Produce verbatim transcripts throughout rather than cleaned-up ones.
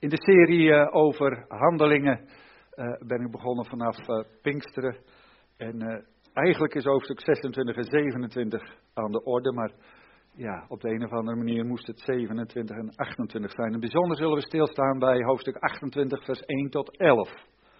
In de serie uh, over handelingen uh, ben ik begonnen vanaf uh, Pinksteren. En uh, eigenlijk is hoofdstuk zesentwintig en zevenentwintig aan de orde, maar ja, op de een of andere manier moest het zevenentwintig en achtentwintig zijn. En bijzonder zullen we stilstaan bij hoofdstuk achtentwintig, vers één tot elf.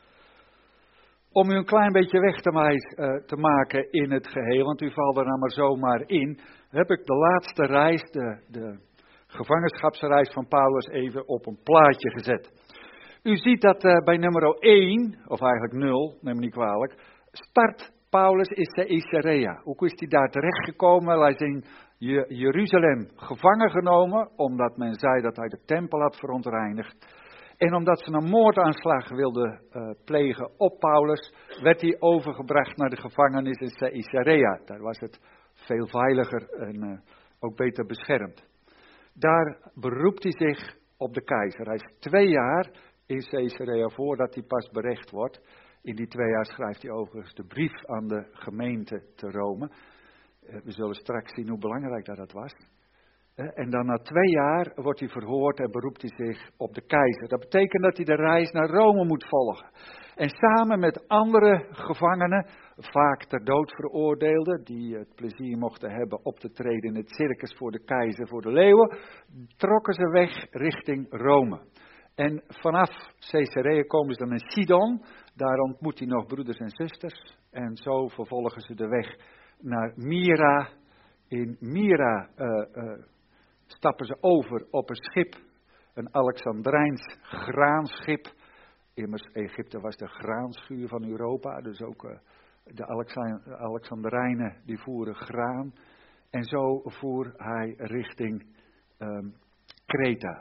Om u een klein beetje weg te, mij, uh, te maken in het geheel, want u valt er nou maar zomaar in, heb ik de laatste reis, de, de gevangenschapsreis van Paulus, even op een plaatje gezet. U ziet dat uh, bij nummer één, of eigenlijk nul, neem me niet kwalijk, start Paulus in Caesarea. Hoe is hij daar terechtgekomen? Hij is in Jeruzalem gevangen genomen, omdat men zei dat hij de tempel had verontreinigd. En omdat ze een moordaanslag wilden uh, plegen op Paulus, werd hij overgebracht naar de gevangenis in Caesarea. Daar was het veel veiliger en uh, ook beter beschermd. Daar beroept hij zich op de keizer. Hij is twee jaar in Caesarea voordat hij pas berecht wordt. In die twee jaar schrijft hij overigens de brief aan de gemeente te Rome. Uh, we zullen straks zien hoe belangrijk dat, dat was. En dan na twee jaar wordt hij verhoord en beroept hij zich op de keizer. Dat betekent dat hij de reis naar Rome moet volgen. En samen met andere gevangenen, vaak ter dood veroordeelden, die het plezier mochten hebben op te treden in het circus voor de keizer, voor de leeuwen, trokken ze weg richting Rome. En vanaf Caesarea komen ze dan in Sidon, daar ontmoet hij nog broeders en zusters. En zo vervolgen ze de weg naar Myra. In Myra uh, uh, stappen ze over op een schip, een Alexandrijns graanschip. Immers, Egypte was de graanschuur van Europa, dus ook uh, de Alexandrijnen die voeren graan. En zo voer hij richting um, Kreta,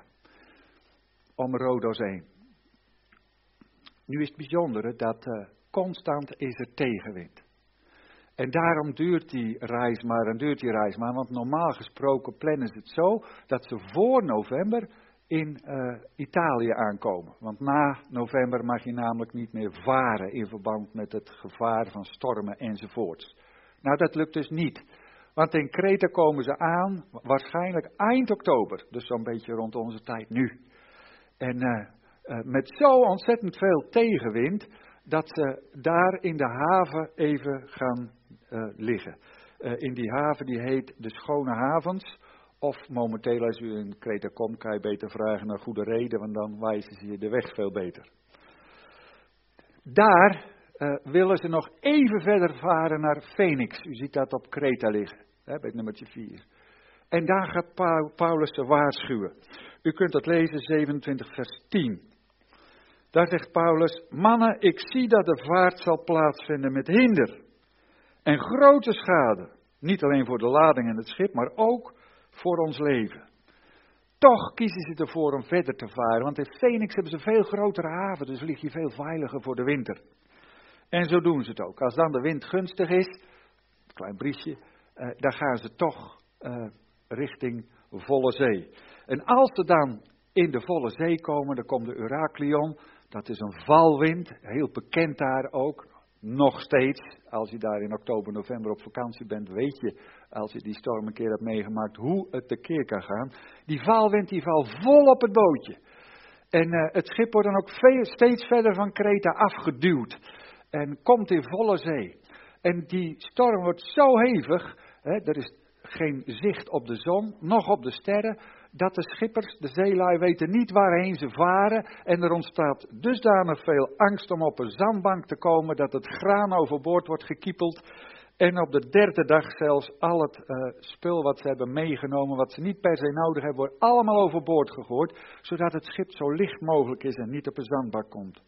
om Rodos heen. Nu is het bijzondere dat uh, constant is er tegenwind. En daarom duurt die reis maar en duurt die reis maar, want normaal gesproken plannen ze het zo dat ze voor november in uh, Italië aankomen. Want na november mag je namelijk niet meer varen in verband met het gevaar van stormen enzovoorts. Nou, dat lukt dus niet. Want in Kreta komen ze aan, waarschijnlijk eind oktober, dus zo'n beetje rond onze tijd nu. En uh, uh, met zo ontzettend veel tegenwind, dat ze daar in de haven even gaan uh, liggen. Uh, in die haven die heet de Schone Havens. Of momenteel als u in Kreta komt, kan je beter vragen naar goede reden, want dan wijzen ze je de weg veel beter. Daar uh, willen ze nog even verder varen naar Phoenix. U ziet dat op Kreta liggen, hè, bij het nummertje vier. En daar gaat pa- Paulus ze waarschuwen. U kunt dat lezen, zevenentwintig vers tien. Daar zegt Paulus: mannen, ik zie dat de vaart zal plaatsvinden met hinder en grote schade. Niet alleen voor de lading en het schip, maar ook voor ons leven. Toch kiezen ze ervoor om verder te varen, want in Phoenix hebben ze een veel grotere haven, dus lig je veel veiliger voor de winter. En zo doen ze het ook. Als dan de wind gunstig is, een klein briesje, uh, dan gaan ze toch uh, richting volle zee. En als ze dan in de volle zee komen, dan komt de Euraclion. Dat is een valwind, heel bekend daar ook, nog steeds. Als je daar in oktober, november op vakantie bent, weet je, als je die storm een keer hebt meegemaakt, hoe het tekeer kan gaan. Die valwind die valt vol op het bootje. En uh, het schip wordt dan ook veel, steeds verder van Kreta afgeduwd. En komt in volle zee. En die storm wordt zo hevig, hè, er is geen zicht op de zon, nog op de sterren, dat de schippers, de zeelui, weten niet waarheen ze varen. En er ontstaat dusdanig veel angst om op een zandbank te komen, dat het graan overboord wordt gekiepeld. En op de derde dag zelfs al het uh, spul wat ze hebben meegenomen, wat ze niet per se nodig hebben, wordt allemaal overboord gegooid. Zodat het schip zo licht mogelijk is en niet op een zandbank komt.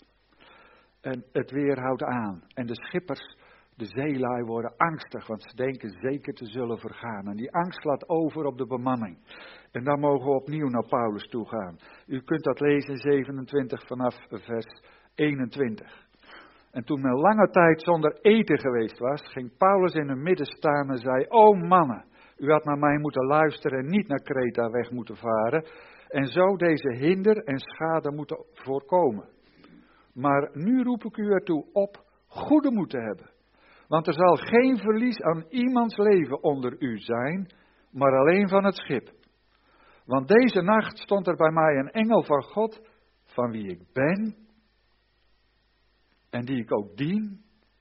En het weer houdt aan. En de schippers, de zeelui, worden angstig, want ze denken zeker te zullen vergaan. En die angst slaat over op de bemanning. En dan mogen we opnieuw naar Paulus toe gaan. U kunt dat lezen in zevenentwintig vanaf vers eenentwintig. En toen men lange tijd zonder eten geweest was, ging Paulus in hun midden staan en zei: O mannen, u had naar mij moeten luisteren en niet naar Kreta weg moeten varen. En zo deze hinder en schade moeten voorkomen. Maar nu roep ik u ertoe op goede moed te hebben. Want er zal geen verlies aan iemands leven onder u zijn, maar alleen van het schip. Want deze nacht stond er bij mij een engel van God van wie ik ben en die ik ook dien.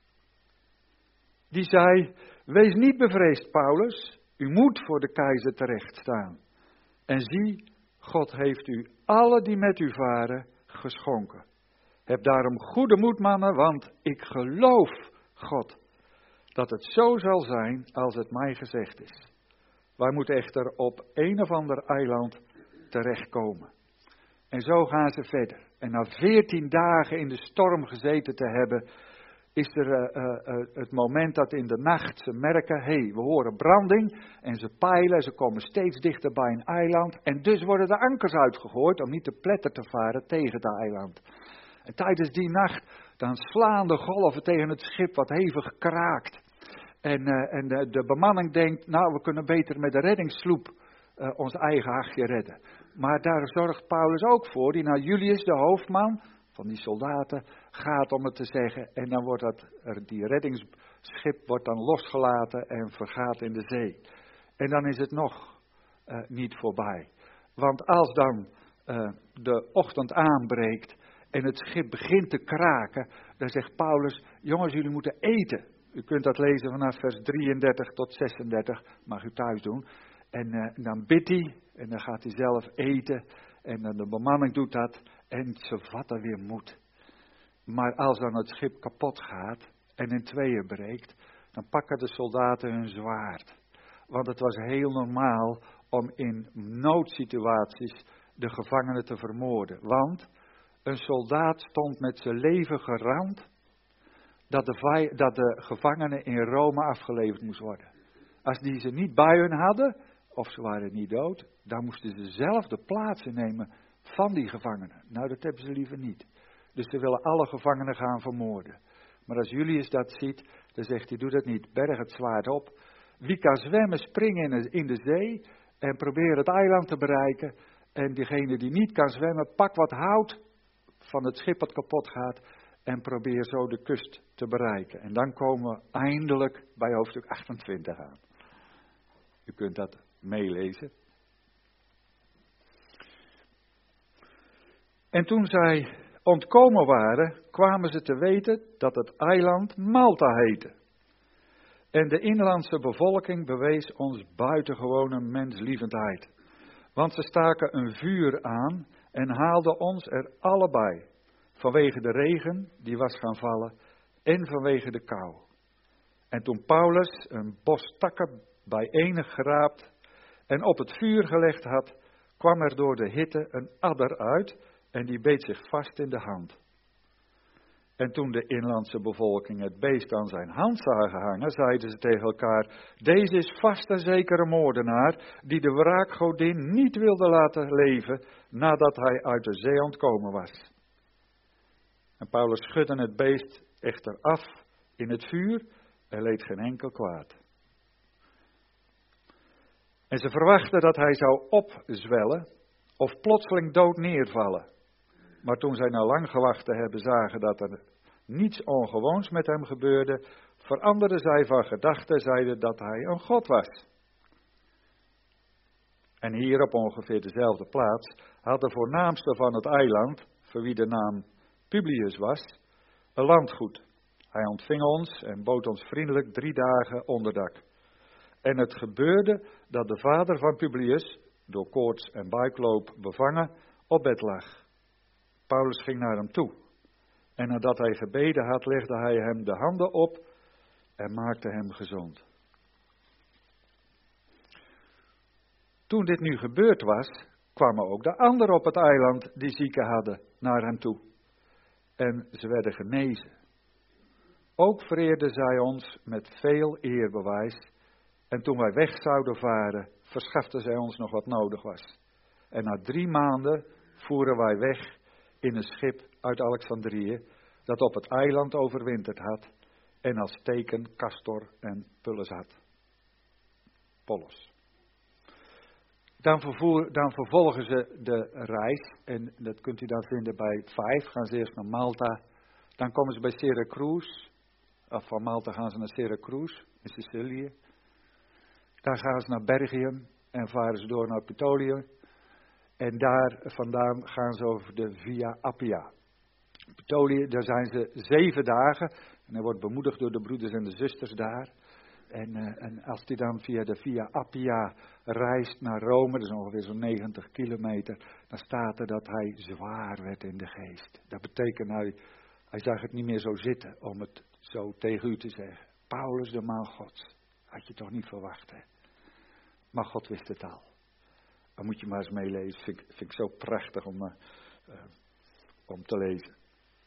Die zei, wees niet bevreesd, Paulus, u moet voor de keizer terecht staan. En zie, God heeft u alle die met u varen geschonken. Heb daarom goede moed, mannen, want ik geloof God dat het zo zal zijn als het mij gezegd is. Wij moeten echter op een of ander eiland terechtkomen. En zo gaan ze verder. En na veertien dagen in de storm gezeten te hebben, is er uh, uh, uh, het moment dat in de nacht ze merken, hé, hey, we horen branding en ze peilen, ze komen steeds dichter bij een eiland. En dus worden de ankers uitgegooid om niet te pletter te varen tegen het eiland. En tijdens die nacht, dan slaan de golven tegen het schip wat hevig kraakt. En, uh, en de, de bemanning denkt, nou, we kunnen beter met de reddingssloep uh, ons eigen hachje redden. Maar daar zorgt Paulus ook voor, die naar Julius, de hoofdman van die soldaten, gaat om het te zeggen. En dan wordt dat, die reddingsschip wordt dan losgelaten en vergaat in de zee. En dan is het nog uh, niet voorbij. Want als dan uh, de ochtend aanbreekt en het schip begint te kraken, dan zegt Paulus, jongens, jullie moeten eten. U kunt dat lezen vanaf vers drieëndertig tot zesendertig, mag u thuis doen. En uh, dan bidt hij en dan gaat hij zelf eten en dan de bemanning doet dat en ze vatten weer moed. Maar als dan het schip kapot gaat en in tweeën breekt, dan pakken de soldaten hun zwaard. Want het was heel normaal om in noodsituaties de gevangenen te vermoorden. Want een soldaat stond met zijn leven gerand dat de, vij- dat de gevangenen in Rome afgeleverd moest worden. Als die ze niet bij hun hadden, of ze waren niet dood, dan moesten ze zelf de plaats innemen van die gevangenen. Nou, dat hebben ze liever niet. Dus ze willen alle gevangenen gaan vermoorden. Maar als Julius dat ziet, dan zegt hij, doe dat niet, berg het zwaard op. Wie kan zwemmen, spring in de, in de zee en probeer het eiland te bereiken. En diegene die niet kan zwemmen, pak wat hout van het schip wat kapot gaat en probeer zo de kust te bereiken. En dan komen we eindelijk bij hoofdstuk achtentwintig aan. U kunt dat meelezen. En toen zij ontkomen waren, kwamen ze te weten dat het eiland Malta heette. En de inlandse bevolking bewees ons buitengewone menslievendheid. Want ze staken een vuur aan en haalden ons er allebei. Vanwege de regen die was gaan vallen en vanwege de kou. En toen Paulus een bos takken bijeengeraapt en op het vuur gelegd had, kwam er door de hitte een adder uit en die beet zich vast in de hand. En toen de inlandse bevolking het beest aan zijn hand zagen hangen, zeiden ze tegen elkaar, deze is vast en zeker een moordenaar die de wraakgodin niet wilde laten leven nadat hij uit de zee ontkomen was. En Paulus schudde het beest echter af in het vuur en leed geen enkel kwaad. En ze verwachten dat hij zou opzwellen of plotseling dood neervallen. Maar toen zij na lang gewacht te hebben zagen dat er niets ongewoons met hem gebeurde, veranderden zij van gedachten, zeiden dat hij een god was. En hier op ongeveer dezelfde plaats had de voornaamste van het eiland, voor wie de naam Publius was, een landgoed. Hij ontving ons en bood ons vriendelijk drie dagen onderdak. En het gebeurde dat de vader van Publius, door koorts en buikloop bevangen, op bed lag. Paulus ging naar hem toe. En nadat hij gebeden had, legde hij hem de handen op en maakte hem gezond. Toen dit nu gebeurd was, kwamen ook de anderen op het eiland die zieken hadden naar hem toe. En ze werden genezen. Ook vereerden zij ons met veel eerbewijs. En toen wij weg zouden varen, verschaften zij ons nog wat nodig was. En na drie maanden voeren wij weg in een schip uit Alexandrië, dat op het eiland overwinterd had en als teken Castor en Pullis had. Polos. Dan, vervoer, dan vervolgen ze de reis, en dat kunt u dan vinden bij vijf, gaan ze eerst naar Malta, dan komen ze bij Syracuse, of van Malta gaan ze naar Syracuse, in Sicilië. Dan gaan ze naar Bergium en varen ze door naar Puteolië. En daar vandaan gaan ze over de Via Appia. Puteoli, daar zijn ze zeven dagen. En hij wordt bemoedigd door de broeders en de zusters daar. En, uh, en als hij dan via de Via Appia reist naar Rome, dat is ongeveer zo'n negentig kilometer, dan staat er dat hij zwaar werd in de geest. Dat betekent, hij, hij zag het niet meer zo zitten, om het zo tegen u te zeggen. Paulus, de man Gods. Had je toch niet verwacht, hè? Maar God wist het al. Dan moet je maar eens meelezen. Vind, vind ik zo prachtig om, uh, uh, om te lezen.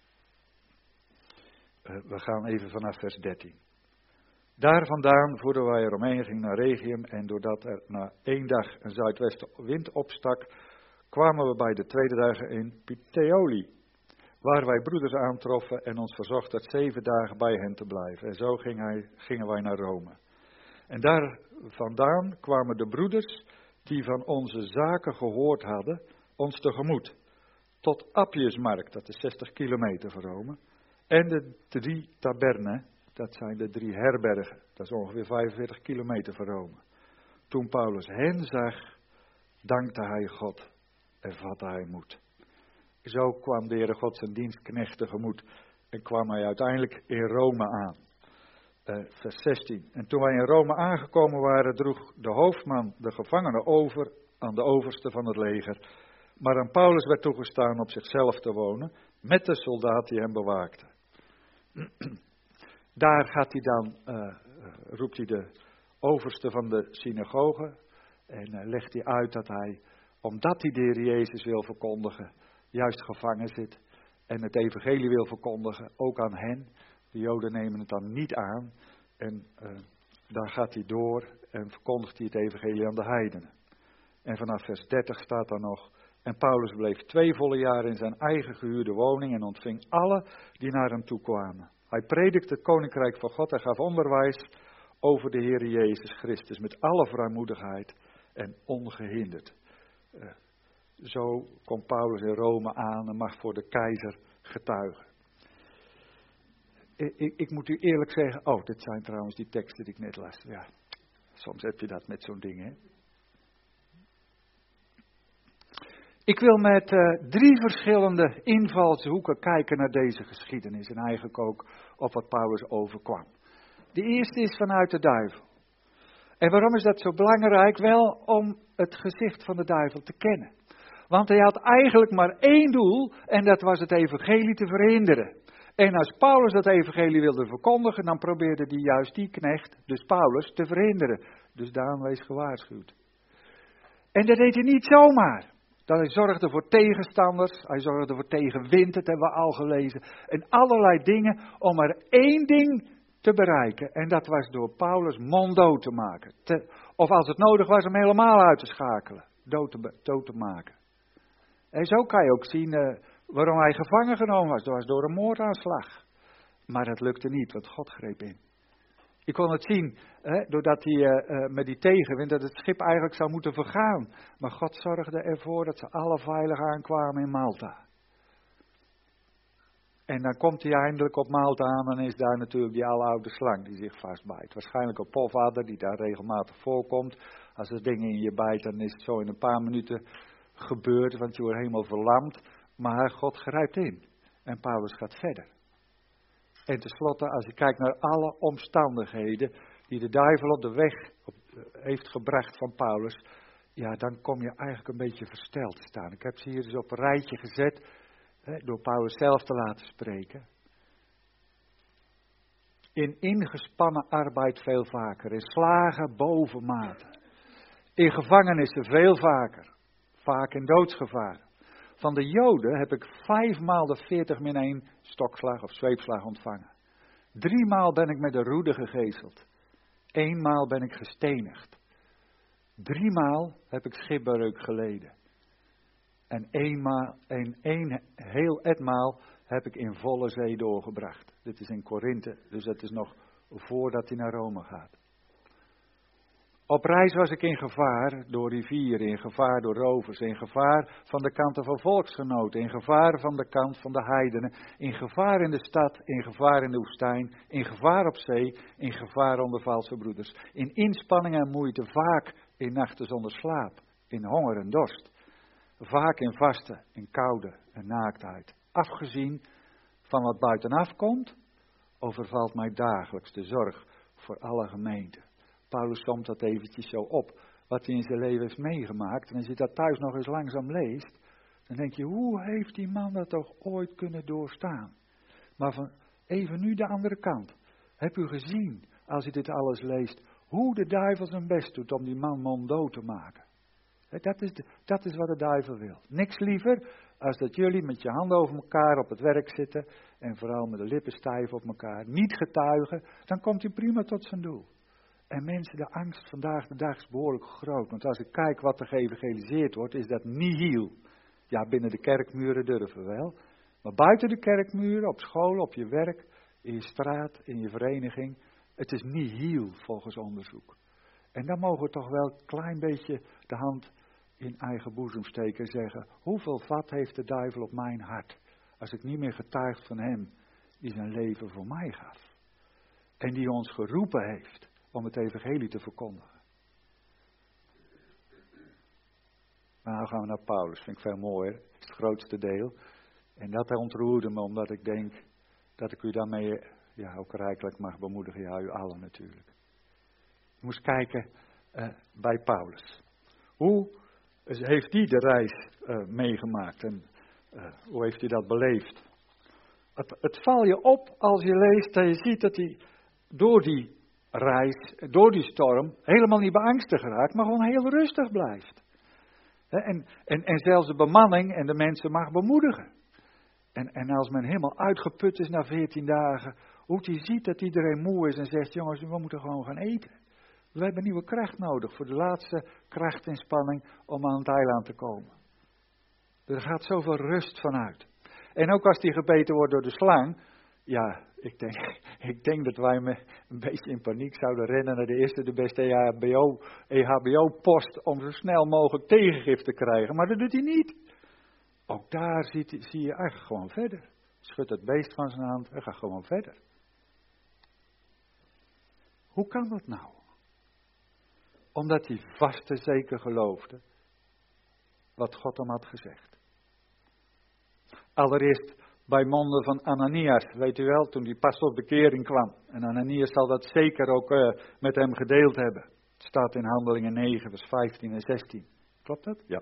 Uh, we gaan even vanaf vers dertien. Daar vandaan voerden wij eromheen, ging naar Rhegium. En doordat er na één dag een zuidwestenwind opstak, kwamen we bij de tweede dag in Puteoli. Waar wij broeders aantroffen en ons verzochten zeven dagen bij hen te blijven. En zo ging hij, gingen wij naar Rome. En daar vandaan kwamen de broeders die van onze zaken gehoord hadden, ons tegemoet. Tot Appiusmarkt, dat is zestig kilometer van Rome. En de drie tabernen, dat zijn de drie herbergen. Dat is ongeveer vijfenveertig kilometer van Rome. Toen Paulus hen zag, dankte hij God en vatte hij moed. Zo kwam de Heere God zijn dienstknecht tegemoet en kwam hij uiteindelijk in Rome aan. Uh, vers zestien. En toen wij in Rome aangekomen waren, droeg de hoofdman de gevangenen over aan de overste van het leger. Maar aan Paulus werd toegestaan op zichzelf te wonen, met de soldaat die hem bewaakte. Daar gaat hij dan, uh, roept hij de overste van de synagoge en uh, legt hij uit dat hij, omdat hij de Heer Jezus wil verkondigen, juist gevangen zit en het evangelie wil verkondigen, ook aan hen. De Joden nemen het dan niet aan en uh, dan gaat hij door en verkondigt hij het evangelie aan de heidenen. En vanaf vers dertig staat dan nog, en Paulus bleef twee volle jaren in zijn eigen gehuurde woning en ontving alle die naar hem toe kwamen. Hij predikte het koninkrijk van God en gaf onderwijs over de Heer Jezus Christus met alle vrijmoedigheid en ongehinderd. Uh, zo komt Paulus in Rome aan en mag voor de keizer getuigen. Ik, ik, ik moet u eerlijk zeggen, oh, dit zijn trouwens die teksten die ik net las. Ja, soms heb je dat met zo'n ding, hè. Ik wil met uh, drie verschillende invalshoeken kijken naar deze geschiedenis en eigenlijk ook op wat Paulus overkwam. De eerste is vanuit de duivel. En waarom is dat zo belangrijk? Wel om het gezicht van de duivel te kennen. Want hij had eigenlijk maar één doel en dat was het evangelie te verhinderen. En als Paulus dat evangelie wilde verkondigen, dan probeerde hij juist die knecht, dus Paulus, te verhinderen. Dus daarom wees gewaarschuwd. En dat deed hij niet zomaar. Dat hij zorgde voor tegenstanders, hij zorgde voor tegenwind, dat hebben we al gelezen. En allerlei dingen om er één ding te bereiken. En dat was door Paulus monddood te maken. Te, of als het nodig was, hem helemaal uit te schakelen. Dood te, dood te maken. En zo kan je ook zien uh, waarom hij gevangen genomen was. Dat was door een moordaanslag. Maar dat lukte niet, want God greep in. Je kon het zien, hè, doordat hij uh, uh, met die tegenwind, dat het schip eigenlijk zou moeten vergaan. Maar God zorgde ervoor dat ze alle veilig aankwamen in Malta. En dan komt hij eindelijk op Malta aan en is daar natuurlijk die aloude slang die zich vastbijt. Waarschijnlijk een pofadder die daar regelmatig voorkomt. Als er dingen in je bijt, dan is het zo in een paar minuten gebeurd, want je wordt helemaal verlamd. Maar God grijpt in en Paulus gaat verder. En tenslotte, als je kijkt naar alle omstandigheden die de duivel op de weg op, heeft gebracht van Paulus, ja, dan kom je eigenlijk een beetje versteld te staan. Ik heb ze hier dus op een rijtje gezet, hè, door Paulus zelf te laten spreken. In ingespannen arbeid veel vaker, in slagen boven mate. In gevangenissen veel vaker, vaak in doodsgevaar. Van de Joden heb ik vijfmaal de veertig min één stokslag of zweepslag ontvangen. Driemaal ben ik met een roede gegezeld. Eenmaal ben ik gestenigd. Driemaal heb ik schipbreuk geleden. En eenmaal, en één heel etmaal heb ik in volle zee doorgebracht. Dit is in Korinthe, dus dat is nog voordat hij naar Rome gaat. Op reis was ik in gevaar door rivieren, in gevaar door rovers, in gevaar van de kanten van volksgenoten, in gevaar van de kant van de heidenen, in gevaar in de stad, in gevaar in de woestijn, in gevaar op zee, in gevaar onder valse broeders, in inspanning en moeite, vaak in nachten zonder slaap, in honger en dorst. vaak in vasten, in koude en naaktheid. Afgezien van wat buitenaf komt, overvalt mij dagelijks de zorg voor alle gemeenten. Paulus somt dat eventjes zo op, wat hij in zijn leven heeft meegemaakt. En als je dat thuis nog eens langzaam leest, dan denk je, hoe heeft die man dat toch ooit kunnen doorstaan? Maar van even nu de andere kant. Heb u gezien, als u dit alles leest, hoe de duivel zijn best doet om die man monddood te maken? Dat is, de, dat is wat de duivel wil. Niks liever als dat jullie met je handen over elkaar op het werk zitten en vooral met de lippen stijf op elkaar, niet getuigen, dan komt hij prima tot zijn doel. En mensen, de angst vandaag de dag is behoorlijk groot. Want als ik kijk wat er geëvangeliseerd wordt, is dat nihil. Ja, binnen de kerkmuren durven we wel. Maar buiten de kerkmuren, op school, op je werk, in je straat, in je vereniging, het is nihil volgens onderzoek. En dan mogen we toch wel een klein beetje de hand in eigen boezem steken en zeggen, hoeveel vat heeft de duivel op mijn hart, als ik niet meer getuig van hem, die zijn leven voor mij gaf. En die ons geroepen heeft om het evangelie te verkondigen. Nou gaan we naar Paulus, vind ik veel mooier, dat is het grootste deel. En dat ontroerde me, omdat ik denk dat ik u daarmee ja, ook rijkelijk mag bemoedigen, ja, u allen natuurlijk. Je moest kijken uh, bij Paulus. Hoe heeft hij de reis uh, meegemaakt en uh, hoe heeft hij dat beleefd? Het, het val je op als je leest dat je ziet dat hij door die reis, door die storm, helemaal niet beangstigd raakt, maar gewoon heel rustig blijft. En, en, en zelfs de bemanning en de mensen mag bemoedigen. En, en als men helemaal uitgeput is na veertien dagen, hoe hij ziet dat iedereen moe is en zegt, jongens, we moeten gewoon gaan eten. We hebben nieuwe kracht nodig voor de laatste krachtinspanning om aan het eiland te komen. Er gaat zoveel rust vanuit. En ook als die gebeten wordt door de slang, ja, ik denk, ik denk dat wij me een beetje in paniek zouden rennen naar de eerste, de beste E H B O-post om zo snel mogelijk tegengif te krijgen. Maar dat doet hij niet. Ook daar ziet, zie je eigenlijk gewoon verder. Schudt het beest van zijn hand en gaat gewoon verder. Hoe kan dat nou? Omdat hij vast en zeker geloofde wat God hem had gezegd. Allereerst bij monden van Ananias, weet u wel, toen hij pas tot bekering kwam. En Ananias zal dat zeker ook uh, met hem gedeeld hebben. Het staat in Handelingen negen, vers vijftien en zestien. Klopt dat? Ja.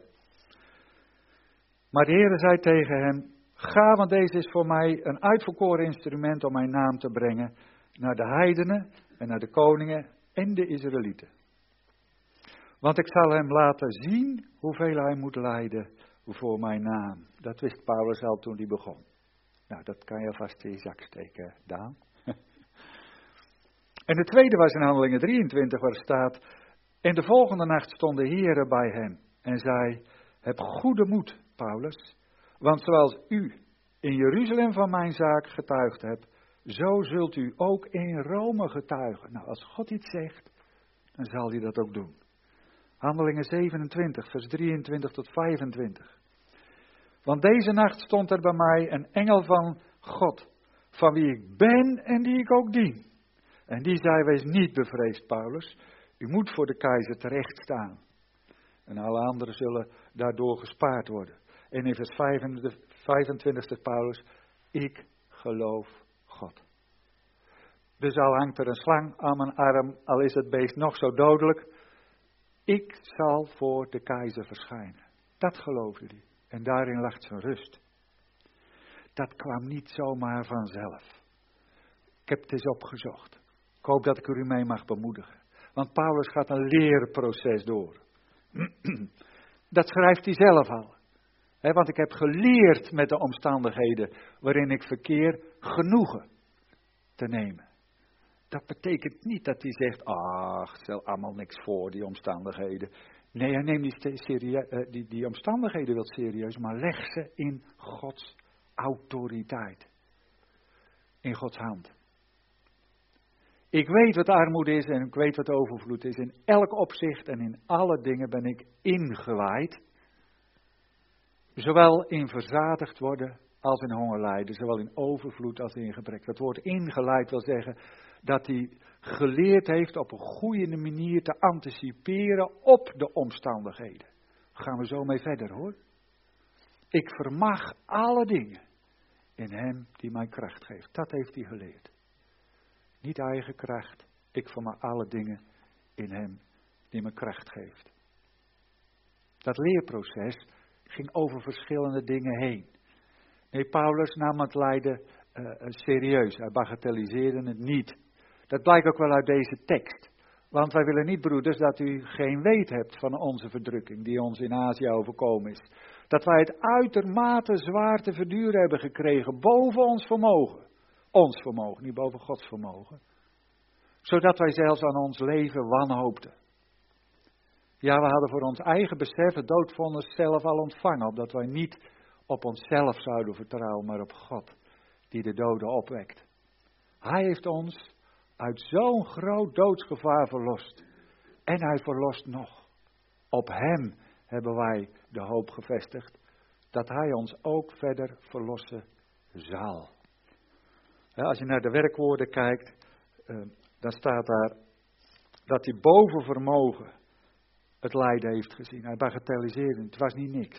Maar de Heere zei tegen hem, ga, want deze is voor mij een uitverkoren instrument om mijn naam te brengen naar de heidenen en naar de koningen en de Israëlieten. Want ik zal hem laten zien hoeveel hij moet lijden voor mijn naam. Dat wist Paulus al toen hij begon. Nou, dat kan je vast in je zak steken, Daan. En de tweede was in Handelingen drieëntwintig, waar staat, en de volgende nacht stond de Heere bij hem en zei, heb goede moed, Paulus, want zoals u in Jeruzalem van mijn zaak getuigd hebt, zo zult u ook in Rome getuigen. Nou, als God iets zegt, dan zal hij dat ook doen. Handelingen zevenentwintig, vers drieëntwintig tot vijfentwintig. Want deze nacht stond er bij mij een engel van God, van wie ik ben en die ik ook dien. En die zei, wees niet bevreesd, Paulus, u moet voor de keizer terecht staan. En alle anderen zullen daardoor gespaard worden. En in vers vijfentwintig zegt Paulus, ik geloof God. Dus al hangt er een slang aan mijn arm, al is het beest nog zo dodelijk, ik zal voor de keizer verschijnen. Dat geloofde hij. En daarin lag zijn rust. Dat kwam niet zomaar vanzelf. Ik heb het eens opgezocht. Ik hoop dat ik u mee mag bemoedigen. Want Paulus gaat een leerproces door. Dat schrijft hij zelf al. He, want ik heb geleerd met de omstandigheden waarin ik verkeer genoegen te nemen. Dat betekent niet dat hij zegt, ach, stel allemaal niks voor, die omstandigheden. Nee, hij neemt die, serie, die, die omstandigheden wel serieus, maar leg ze in Gods autoriteit. In Gods hand. Ik weet wat armoede is en ik weet wat overvloed is. In elk opzicht en in alle dingen ben ik ingewijd. Zowel in verzadigd worden als in honger lijden. Zowel in overvloed als in gebrek. Dat woord ingeleid wil zeggen dat hij geleerd heeft op een goede manier te anticiperen op de omstandigheden. Daar gaan we zo mee verder hoor. Ik vermag alle dingen in hem die mij kracht geeft. Dat heeft hij geleerd. Niet eigen kracht. Ik vermag alle dingen in hem die me kracht geeft. Dat leerproces ging over verschillende dingen heen. Nee, Paulus nam het lijden uh, serieus. Hij bagatelliseerde het niet. Dat blijkt ook wel uit deze tekst. Want wij willen niet, broeders, dat u geen weet hebt van onze verdrukking die ons in Azië overkomen is. Dat wij het uitermate zwaar te verduren hebben gekregen, boven ons vermogen. Ons vermogen, niet boven Gods vermogen. Zodat wij zelfs aan ons leven wanhoopten. Ja, we hadden voor ons eigen besef het doodvonnis zelf al ontvangen, opdat wij niet op onszelf zouden vertrouwen, maar op God, die de doden opwekt. Hij heeft ons uit zo'n groot doodsgevaar verlost. En hij verlost nog. Op hem hebben wij de hoop gevestigd, dat hij ons ook verder verlossen zal. Ja, als je naar de werkwoorden kijkt, uh, dan staat daar dat hij boven vermogen het lijden heeft gezien. Hij bagatelliseerde, het was niet niks.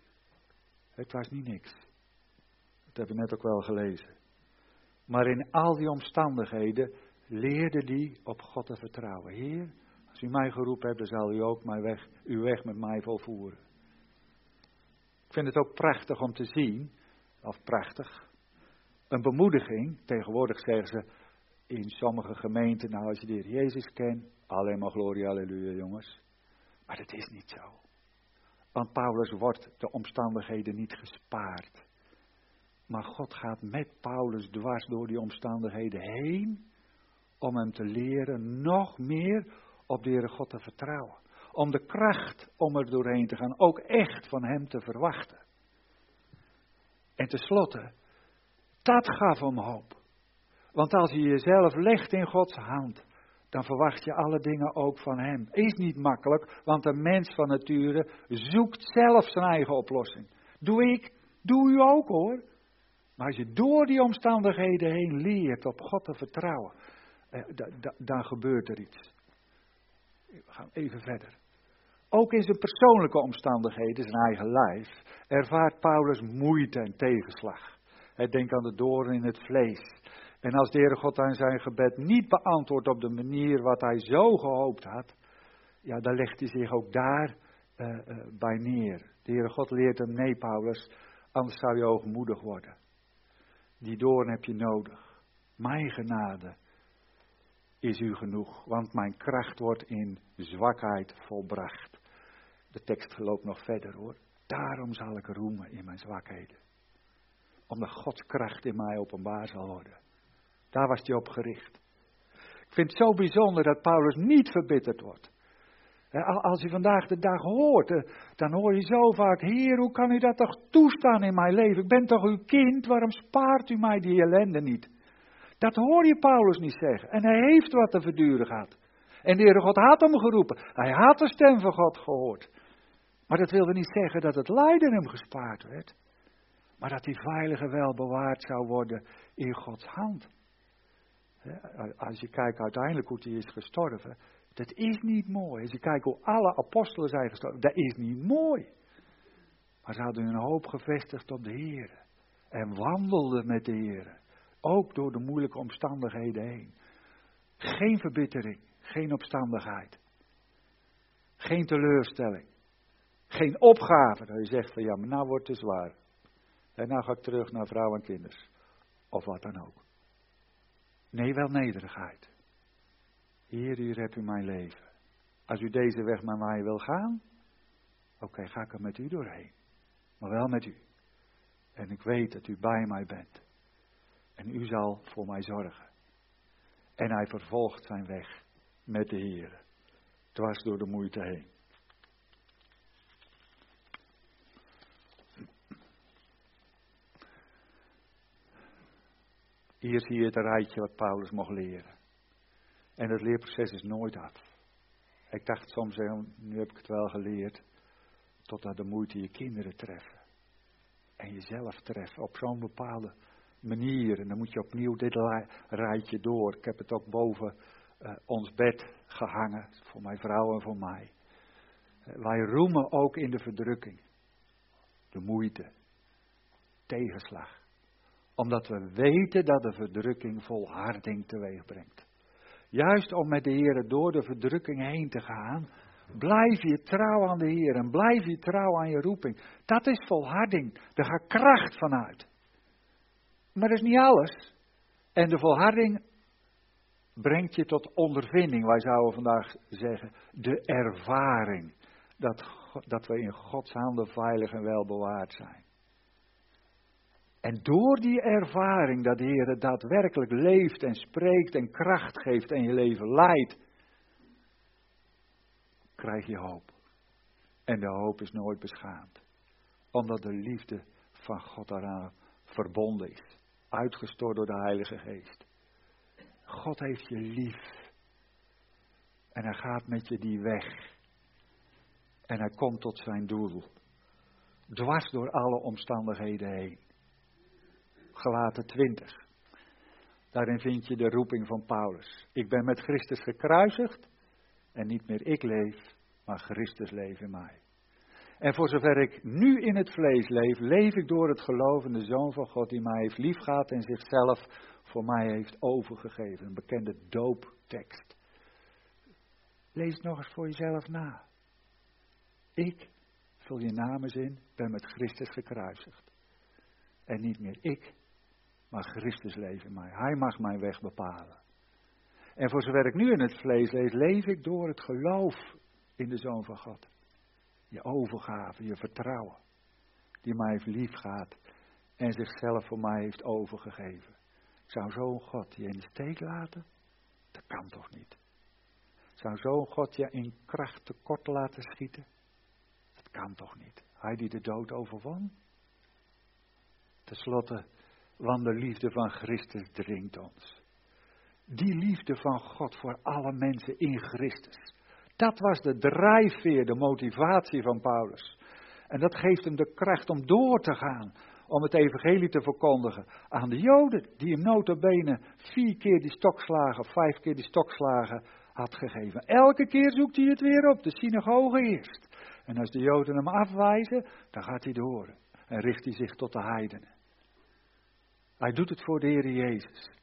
Het was niet niks. Dat hebben we net ook wel gelezen. Maar in al die omstandigheden leerde hij op God te vertrouwen. Heer, als u mij geroepen hebt, dan zal u ook mijn weg, uw weg met mij volvoeren. Ik vind het ook prachtig om te zien, of prachtig, een bemoediging. Tegenwoordig zeggen ze in sommige gemeenten, nou als je de Heer Jezus kent, alleen maar glorie, halleluja jongens. Maar dat is niet zo. Want Paulus wordt de omstandigheden niet gespaard. Maar God gaat met Paulus dwars door die omstandigheden heen, om hem te leren nog meer op de Heere God te vertrouwen. Om de kracht om er doorheen te gaan ook echt van hem te verwachten. En tenslotte, dat gaf hem hoop. Want als je jezelf legt in Gods hand, dan verwacht je alle dingen ook van hem. Is niet makkelijk, want een mens van nature zoekt zelf zijn eigen oplossing. Doe ik, doe u ook hoor. Maar als je door die omstandigheden heen leert op God te vertrouwen, eh, da, da, dan gebeurt er iets. We gaan even verder. Ook in zijn persoonlijke omstandigheden, zijn eigen lijf, ervaart Paulus moeite en tegenslag. Hij denkt aan de doorn in het vlees. En als de Heere God aan zijn gebed niet beantwoordt op de manier wat hij zo gehoopt had, ja, dan legt hij zich ook daar uh, uh, bij neer. De Heere God leert hem, nee Paulus, anders zou je hoogmoedig worden. Die doorn heb je nodig. Mijn genade is u genoeg, want mijn kracht wordt in zwakheid volbracht. De tekst loopt nog verder hoor. Daarom zal ik roemen in mijn zwakheden. Omdat Gods kracht in mij openbaar zal worden. Daar was hij op gericht. Ik vind het zo bijzonder dat Paulus niet verbitterd wordt. Als je vandaag de dag hoort, dan hoor je zo vaak, Heer, hoe kan u dat toch toestaan in mijn leven? Ik ben toch uw kind, waarom spaart u mij die ellende niet? Dat hoor je Paulus niet zeggen. En hij heeft wat te verduren gehad. En de Heere God had hem geroepen. Hij had de stem van God gehoord. Maar dat wilde niet zeggen dat het lijden hem gespaard werd. Maar dat hij veilig en wel bewaard zou worden in Gods hand. Als je kijkt uiteindelijk hoe hij is gestorven. Dat is niet mooi. Als je kijkt hoe alle apostelen zijn gestorven. Dat is niet mooi. Maar ze hadden hun hoop gevestigd op de Heer. En wandelden met de Heer. Ook door de moeilijke omstandigheden heen. Geen verbittering. Geen opstandigheid. Geen teleurstelling. Geen opgave. Dat je zegt van ja, maar nou wordt het te zwaar. En nou ga ik terug naar vrouw en kinders. Of wat dan ook. Nee, wel nederigheid. Heer, hier hebt u mijn leven. Als u deze weg met mij wil gaan. Oké, okay, ga ik er met u doorheen. Maar wel met u. En ik weet dat u bij mij bent. En u zal voor mij zorgen. En hij vervolgt zijn weg met de Heer. Dwars door de moeite heen. Hier zie je het rijtje wat Paulus mocht leren. En het leerproces is nooit af. Ik dacht soms, nu heb ik het wel geleerd, totdat de moeite je kinderen treffen. En jezelf treffen op zo'n bepaalde manier. En dan moet je opnieuw dit rijtje door. Ik heb het ook boven uh, ons bed gehangen, voor mijn vrouw en voor mij. Uh, wij roemen ook in de verdrukking. de moeite, tegenslag. Omdat we weten dat de verdrukking volharding teweeg brengt. Juist om met de Heer door de verdrukking heen te gaan, blijf je trouw aan de Heer en blijf je trouw aan je roeping. Dat is volharding, daar gaat kracht vanuit. Maar dat is niet alles. En de volharding brengt je tot ondervinding, wij zouden vandaag zeggen, de ervaring. Dat, dat we in Gods handen veilig en wel bewaard zijn. En door die ervaring dat de Heer het daadwerkelijk leeft en spreekt en kracht geeft en je leven leidt, krijg je hoop. En de hoop is nooit beschaamd. Omdat de liefde van God daaraan verbonden is. Uitgestort door de Heilige Geest. God heeft je lief. En hij gaat met je die weg. En hij komt tot zijn doel. Dwars door alle omstandigheden heen. Galaten twintig. Daarin vind je de roeping van Paulus. Ik ben met Christus gekruisigd. En niet meer ik leef, maar Christus leeft in mij. En voor zover ik nu in het vlees leef, leef ik door het geloof in de Zoon van God die mij heeft liefgehad en zichzelf voor mij heeft overgegeven. Een bekende dooptekst. Lees het nog eens voor jezelf na. Ik, vul je naam eens in, ben met Christus gekruisigd. En niet meer ik, maar Christus leeft in mij. Hij mag mijn weg bepalen. En voor zover ik nu in het vlees leef, leef ik door het geloof in de Zoon van God. Je overgave, je vertrouwen. Die mij heeft liefgehad en zichzelf voor mij heeft overgegeven. Zou zo'n God je in de steek laten? Dat kan toch niet? Zou zo'n God je in kracht tekort laten schieten? Dat kan toch niet? Hij die de dood overwon? Ten slotte, want de liefde van Christus dringt ons. Die liefde van God voor alle mensen in Christus. Dat was de drijfveer, de motivatie van Paulus. En dat geeft hem de kracht om door te gaan. Om het evangelie te verkondigen aan de Joden. Die hem nota bene vier keer die stokslagen, vijf keer die stokslagen had gegeven. Elke keer zoekt hij het weer op, de synagoge eerst. En als de Joden hem afwijzen, dan gaat hij door. En richt hij zich tot de heidenen. Hij doet het voor de Heer Jezus.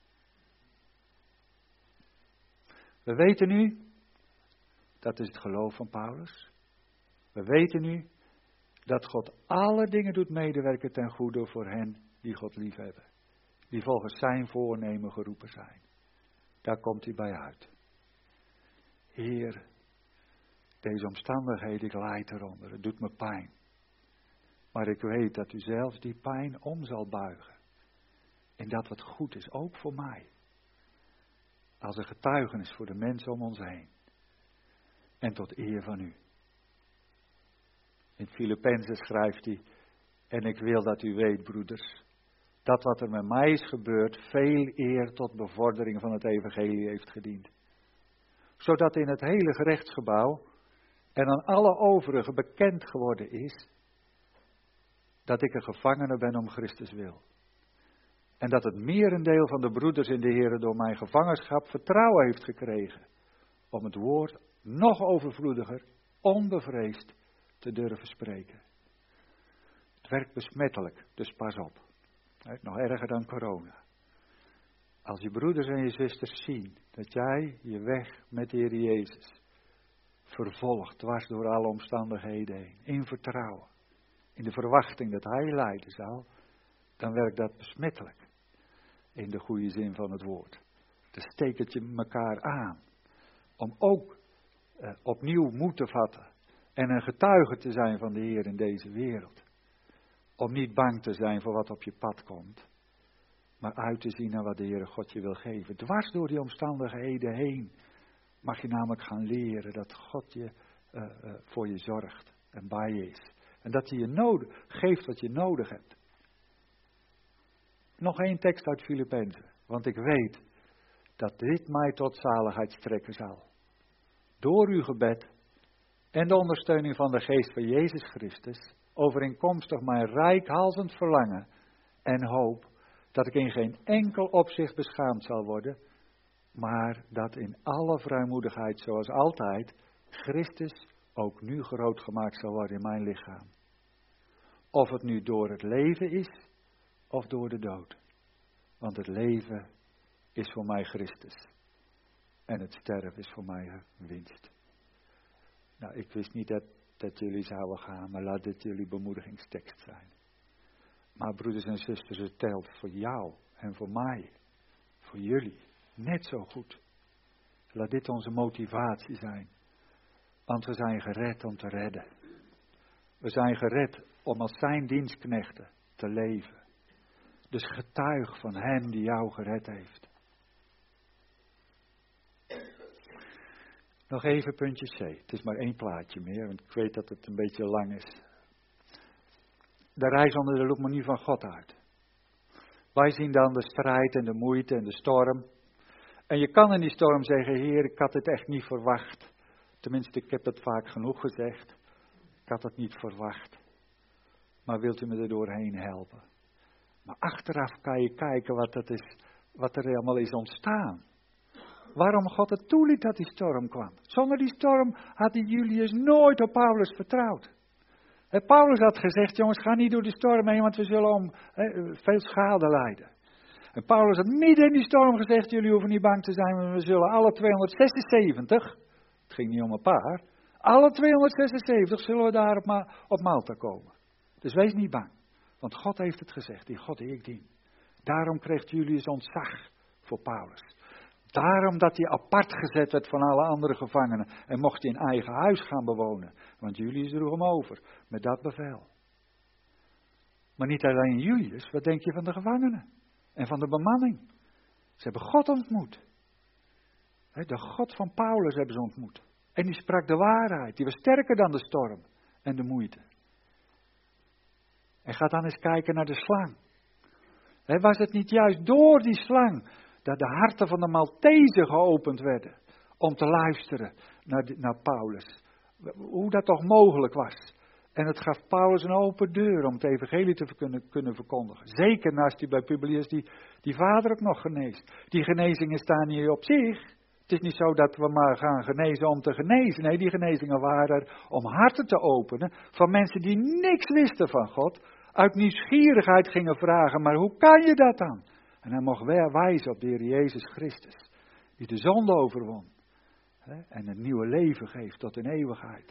We weten nu, dat is het geloof van Paulus. We weten nu dat God alle dingen doet medewerken ten goede voor hen die God liefhebben. Die volgens zijn voornemen geroepen zijn. Daar komt hij bij uit. Heer, deze omstandigheden, ik lijd eronder. Het doet me pijn. Maar ik weet dat u zelfs die pijn om zal buigen. En dat wat goed is, ook voor mij. Als een getuigenis voor de mensen om ons heen. En tot eer van u. In Filippenzen schrijft hij. En ik wil dat u weet, broeders. Dat wat er met mij is gebeurd. Veel eer tot bevordering van het evangelie heeft gediend. Zodat in het hele gerechtsgebouw. En aan alle overigen bekend geworden is. Dat ik een gevangene ben om Christus wil. En dat het merendeel van de broeders in de Heer door mijn gevangenschap vertrouwen heeft gekregen. Om het woord nog overvloediger, onbevreesd te durven spreken. Het werkt besmettelijk, dus pas op. Nog erger dan corona. Als je broeders en je zusters zien dat jij je weg met de Heer Jezus vervolgt, dwars door alle omstandigheden heen, in vertrouwen, in de verwachting dat Hij leiden zal, dan werkt dat besmettelijk. In de goede zin van het woord. Dan steekt het je elkaar aan. Om ook eh, opnieuw moed te vatten. En een getuige te zijn van de Heer in deze wereld. Om niet bang te zijn voor wat op je pad komt. Maar uit te zien naar wat de Heere God je wil geven. Dwars door die omstandigheden heen. Mag je namelijk gaan leren dat God je uh, uh, voor je zorgt. En bij je is. En dat hij je nodig, geeft wat je nodig hebt. Nog één tekst uit Filippenzen. Want ik weet dat dit mij tot zaligheid strekken zal. Door uw gebed en de ondersteuning van de geest van Jezus Christus. Overeenkomstig mijn reikhalzend verlangen en hoop. Dat ik in geen enkel opzicht beschaamd zal worden. Maar dat in alle vrijmoedigheid zoals altijd Christus ook nu groot gemaakt zal worden in mijn lichaam. Of het nu door het leven is, of door de dood. Want het leven is voor mij Christus. En het sterven is voor mij winst. Nou, ik wist niet dat, dat jullie zouden gaan, maar laat dit jullie bemoedigingstekst zijn. Maar broeders en zusters, het telt voor jou en voor mij. Voor jullie. Net zo goed. Laat dit onze motivatie zijn. Want we zijn gered om te redden. We zijn gered om als zijn dienstknechten te leven. Dus getuig van hem die jou gered heeft. Nog even puntje C. Het is maar één plaatje meer, want ik weet dat het een beetje lang is. De reis onder de lookmanie van God uit. Wij zien dan de strijd en de moeite en de storm. En je kan in die storm zeggen, Heer, ik had het echt niet verwacht. Tenminste, ik heb het vaak genoeg gezegd. Ik had het niet verwacht. Maar wilt u me er doorheen helpen? Maar achteraf kan je kijken wat, dat is, wat er helemaal is ontstaan. Waarom God het toeliet dat die storm kwam. Zonder die storm had die Julius nooit op Paulus vertrouwd. En Paulus had gezegd, jongens, ga niet door die storm heen, want we zullen om he, veel schade lijden. En Paulus had midden in die storm gezegd, jullie hoeven niet bang te zijn, want we zullen alle tweehonderdzesenzeventig, het ging niet om een paar, alle tweehonderdzesenzeventig zullen we daar op, Ma- op Malta komen. Dus wees niet bang, want God heeft het gezegd, die God die ik dien. Daarom kreeg Julius ontzag voor Paulus. Daarom dat hij apart gezet werd van alle andere gevangenen en mocht hij in eigen huis gaan bewonen. Want Julius droeg hem over met dat bevel. Maar niet alleen Julius, wat denk je van de gevangenen en van de bemanning? Ze hebben God ontmoet. De God van Paulus hebben ze ontmoet. En die sprak de waarheid, die was sterker dan de storm en de moeite. En ga dan eens kijken naar de slang. Was het niet juist door die slang dat de harten van de Maltezen geopend werden om te luisteren naar, de, naar Paulus. Hoe dat toch mogelijk was. En het gaf Paulus een open deur om het evangelie te kunnen, kunnen verkondigen. Zeker naast hij bij Publius die, die vader ook nog geneest. Die genezingen staan niet op zich. Het is niet zo dat we maar gaan genezen om te genezen. Nee, die genezingen waren er om harten te openen van mensen die niks wisten van God. Uit nieuwsgierigheid gingen vragen, maar hoe kan je dat dan? En hij mocht weer wijzen op de Heer Jezus Christus, die de zonde overwon. Hè, en een nieuwe leven geeft tot in eeuwigheid.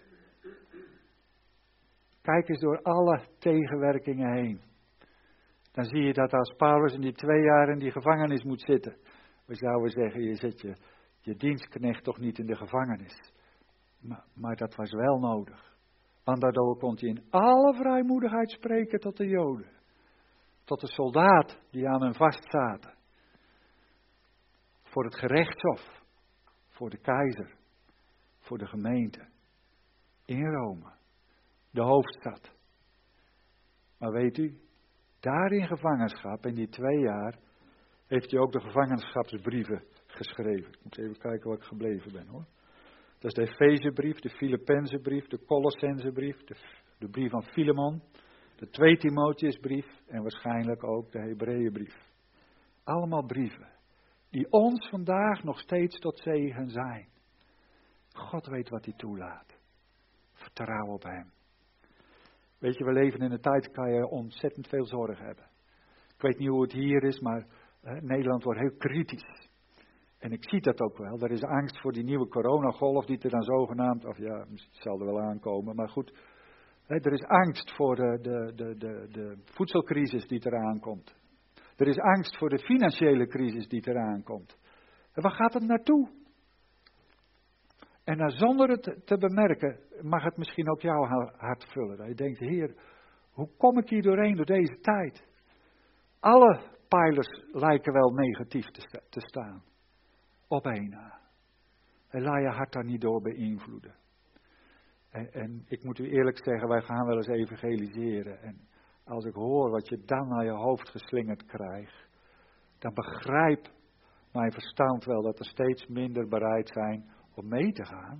Kijk eens door alle tegenwerkingen heen. Dan zie je dat als Paulus in die twee jaar in die gevangenis moet zitten. We zouden zeggen, je zet je, je dienstknecht toch niet in de gevangenis. Maar, maar dat was wel nodig. Want daardoor kon hij in alle vrijmoedigheid spreken tot de Joden. Tot de soldaat die aan hem vastzaten. Voor het gerechtshof. Voor de keizer. Voor de gemeente. In Rome. De hoofdstad. Maar weet u, daar in gevangenschap, in die twee jaar, heeft hij ook de gevangenschapsbrieven geschreven. Ik moet even kijken waar ik gebleven ben hoor. Dat is de Efezebrief, de Filippenzenbrief, de Colossensebrief, de, de brief van Filemon, de tweede Timotheusbrief en waarschijnlijk ook de Hebreeënbrief. Allemaal brieven die ons vandaag nog steeds tot zegen zijn. God weet wat hij toelaat. Vertrouw op hem. Weet je, we leven in een tijd, kan je ontzettend veel zorg hebben. Ik weet niet hoe het hier is, maar hè, Nederland wordt heel kritisch. En ik zie dat ook wel. Er is angst voor die nieuwe coronagolf die er dan zogenaamd, of ja, het zal er wel aankomen, maar goed. Hè, er is angst voor de, de, de, de, de voedselcrisis die eraan komt. Er is angst voor de financiële crisis die eraan komt. En waar gaat het naartoe? En nou, zonder het te bemerken, mag het misschien ook jouw hart vullen. Dat je denkt, Heer, hoe kom ik hier doorheen door deze tijd? Alle pijlers lijken wel negatief te, te staan. Op één na. En laat je hart daar niet door beïnvloeden. En, en ik moet u eerlijk zeggen, wij gaan wel eens evangeliseren. En als ik hoor wat je dan naar je hoofd geslingerd krijgt, dan begrijp mijn verstand wel dat er steeds minder bereid zijn om mee te gaan.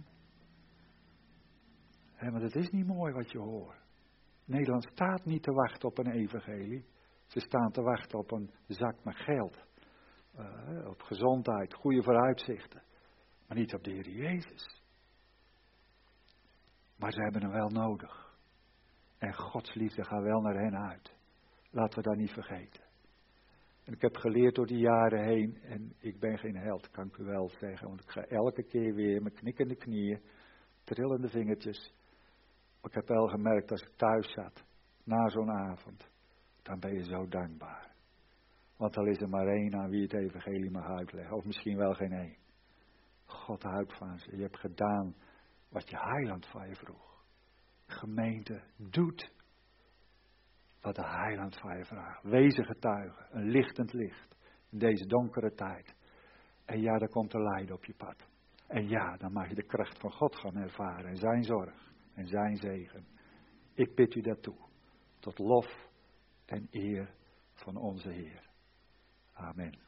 En, maar het is niet mooi wat je hoort. Nederland staat niet te wachten op een evangelie. Ze staan te wachten op een zak met geld. Uh, op gezondheid, goede vooruitzichten. Maar niet op de Heer Jezus. Maar ze hebben hem wel nodig. En Gods liefde gaat wel naar hen uit. Laten we dat niet vergeten. En ik heb geleerd door die jaren heen, en ik ben geen held, kan ik u wel zeggen. Want ik ga elke keer weer met knikkende knieën, trillende vingertjes. Maar ik heb wel gemerkt als ik thuis zat, na zo'n avond, dan ben je zo dankbaar. Want al is er maar één aan wie het evangelie mag uitleggen. Of misschien wel geen één. God houdt van ze. Je hebt gedaan wat je heiland van je vroeg. Gemeente doet wat de heiland van je vraagt. Wees een getuige. Een lichtend licht. In deze donkere tijd. En ja, dan komt er lijden op je pad. En ja, dan mag je de kracht van God gaan ervaren. En zijn zorg. En zijn zegen. Ik bid u dat toe. Tot lof en eer van onze Heer. Amen.